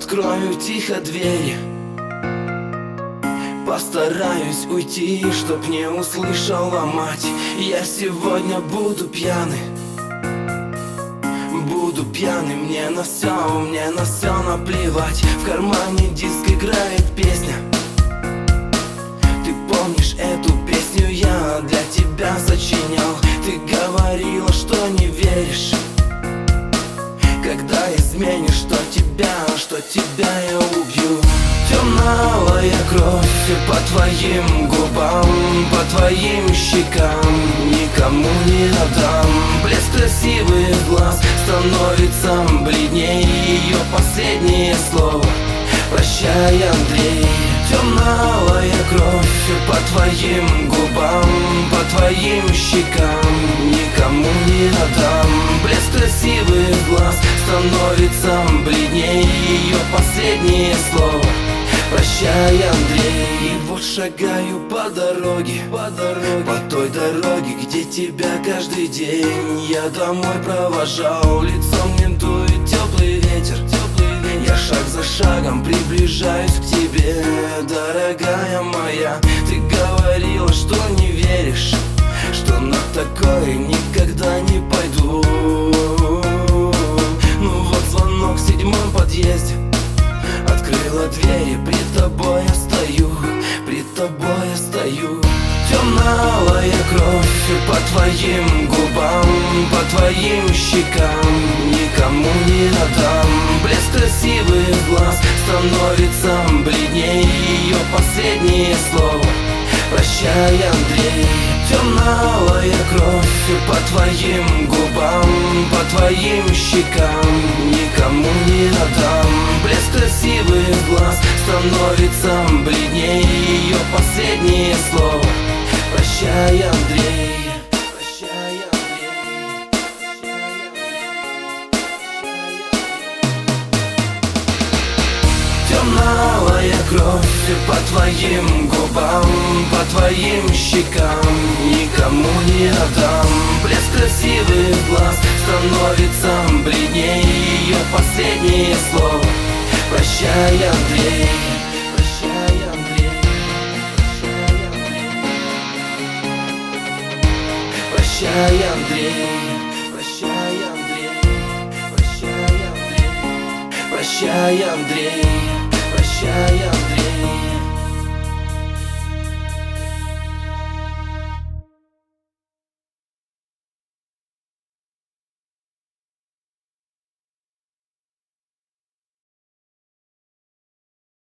открою тихо двери. Постараюсь уйти, чтоб не услышала мать. Я сегодня буду пьяный. Буду пьяный, мне на все наплевать. В кармане диск играет песня. Ты помнишь эту песню, я для тебя сочинял. Ты говорила, что не веришь, когда изменишь, что тебя я убью. Темная кровь по твоим губам, по твоим щекам, никому не отдам. Блеск красивых глаз становится бледней, ее последнее слово «Прощай, Андрей». Темная кровь по твоим губам, по твоим щекам, никому не отдам. Блеск красивых глаз становится бледней, ее последнее слово «Прощай, Андрей». И вот шагаю по дороге, по той дороге, где тебя каждый день я домой провожал. Лицом мне дует теплый ветер. Я шаг за шагом приближаюсь к тебе, дорогая моя. Ты говорила, что не веришь, что на такое никогда не пойду. Ну вот звонок в 7-м подъезде. Открыла дверь, и пред тобой я стою, пред тобой я стою. Темная кровь по твоим губам, по твоим щекам, никому не отдам. Блеск красивых глаз становится бледней, ее последнее слово «Прощай, Андрей». Темная кровь по твоим губам, по твоим щекам, никому не отдам. Блеск красивых глаз становится бледней, ее последнее слово «Прощай, Андрей». Темная кровь по твоим губам, по твоим щекам, никому не отдам. Блеск красивых глаз становится бледней, ее последнее слово «Прощай, Андрей». Прощай, Андрей. Прощай, Андрей. Прощай, Андрей. Прощай, Андрей. Прощай, Андрей. Прощай, Андрей.